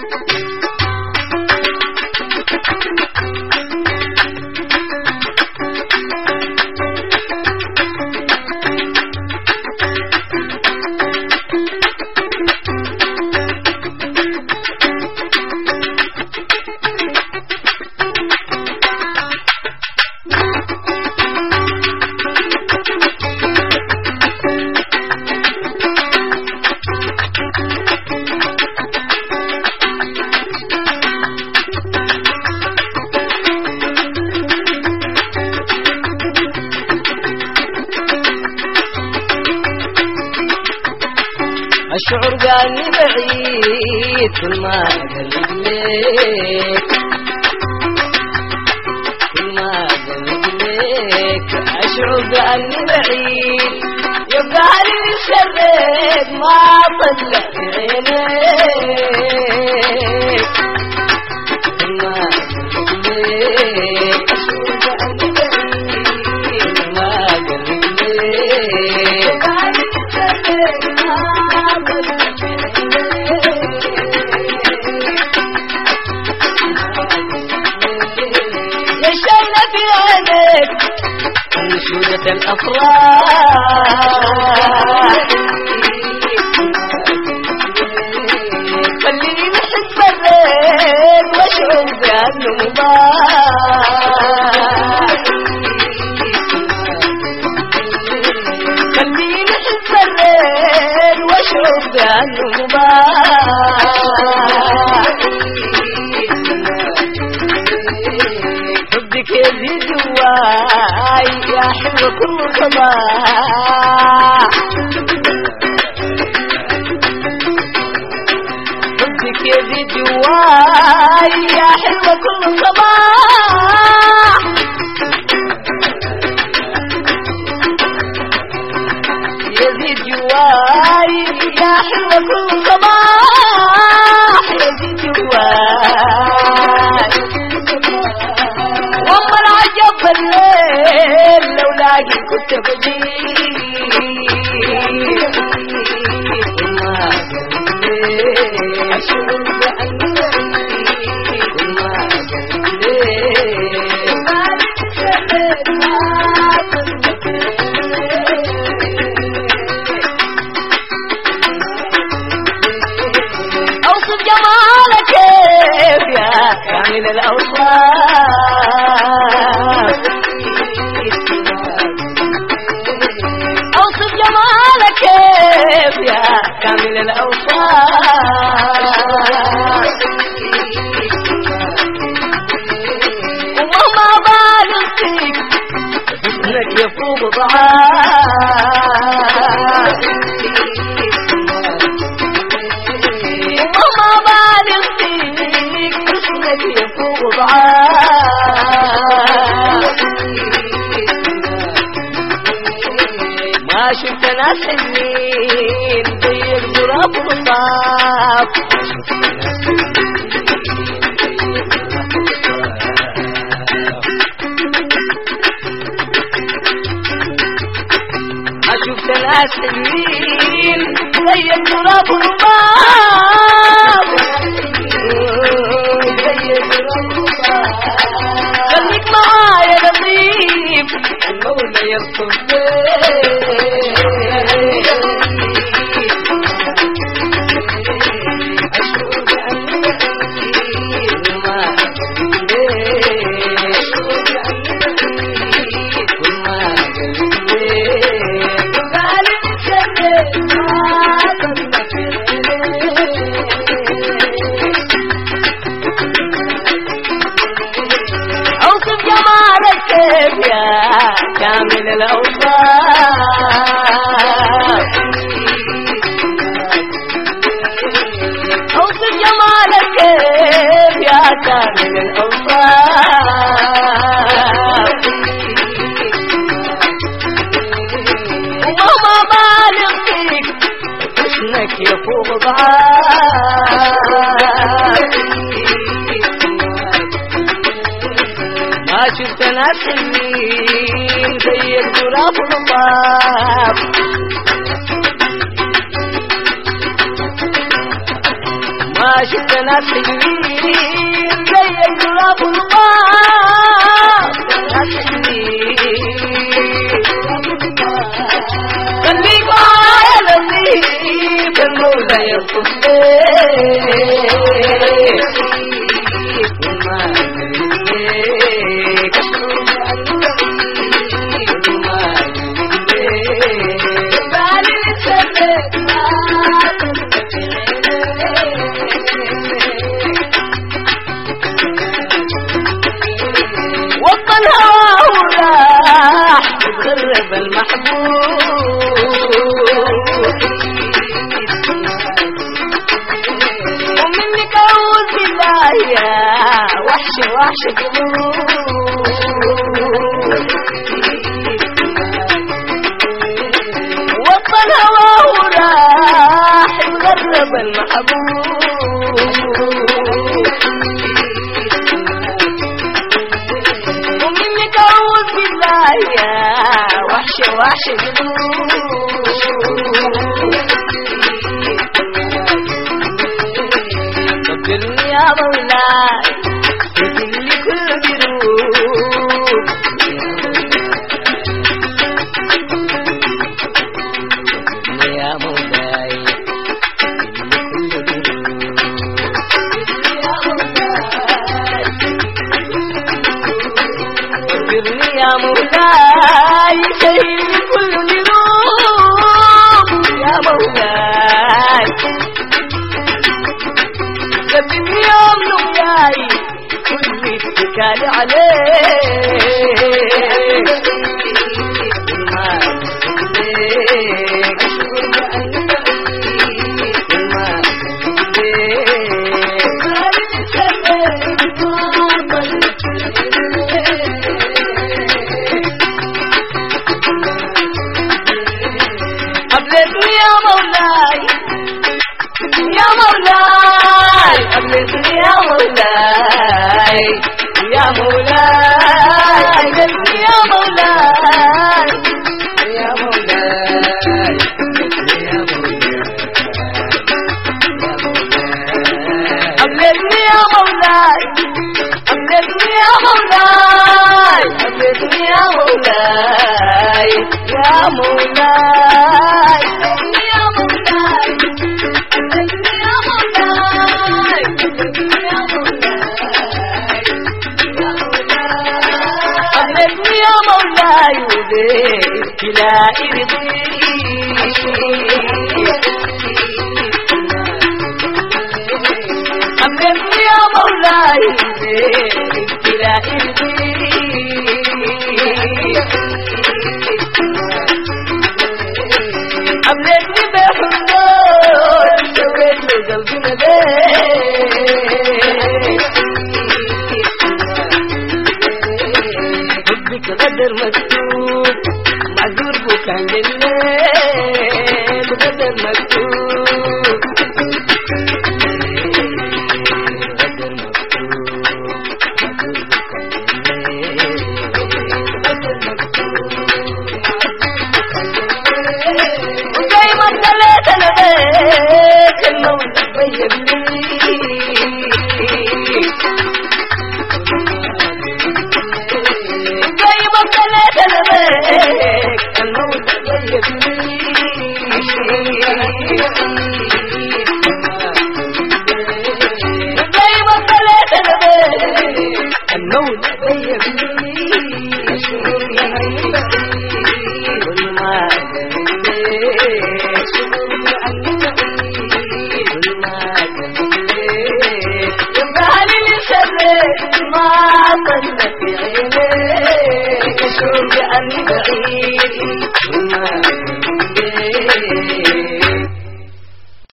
الشعور قالني بعيد كل ما قرب ليك كل ما قرب ليك الشعور قالني بعيد يبقى لي سرك ما طلع عينيك كل ما قرب ليك الشعور قالني بعيد كل ما قرب ليك يبقى لي سرك يشينا في عينك انشودة الافراح خليني احس بالليل واشعر بانه مباح خليني احس بالليل واشعر بانه مباح حبك يزيد جواي يا حلو كل صباح حبك يزيد جواي يا حلو كل صباح يزيد جواي يا حلو كل صباح يزيد جواي والله العجب الليل لو لاقي كنت بجيب ما أشعر بأني ما أوصف جمالك كيف يا كامل الأوصاف أوصف جمالك كيف يا كامل الأوصاف ومهما بالغ فيك حسنك يفوق ضعاف ومهما بالغ فيك حسنك يفوق ضعاف ما شفت ناس حلوين زي الغراب والطاف ما شفت ناس حلوين زي الغراب والطاف زي الغراب والطاف خليك معايا لطيف المولى يرسم أوصف جمالك كيف يا كامل الأوصاف أوصف جمالك كيف يا كامل الأوصاف ومهما بالغ فيك حسنك يفوق ضعاف ما شفت ناس حلوين زي الغراب والطاف ما شفت ناس حلوين زي الجراب والبار ناس حلوين خليك معايا لطيف المولى يلطف وطن هواه راح يتغرب المحبوب ومنك أعوذ بالله يا وحش وحش قلوب وطن هواه راح يتغرب المحبوب ومنك أعوذ بالله يا وحش وحش قلوب قدرني يا مولاي قدر لي كل دروب قدرني يا مولاي يا مولاي شهيد كل نروب يا مولاي قدم يوم نوياي كل اتكالي عليك أبلغني يا مولاي يا مولاي أبلغني يا مولاي يا مولاي أبلغني يا مولاي يا مولاي أبلغني يا مولاي أبلغني يا مولاي أبلغني يا مولاي يا مولاي أبلغني يا مولاي وبيك لا أبلغني يا مولاي وبيك لا أبلغني بحضور سويت له قلبي مدير حبك غدر مكتوب معذور بكان الليل غدر مكتوب غدر مكتوب معذور بكان وزي ما ابتليت انا بيك الموت طيب لي زي ما ابتليت انا بيك الموت طيب لي زي ما ابتليت انا بيك الموت طيب لي كل ما ما طلت عينيك شوف عني بعيد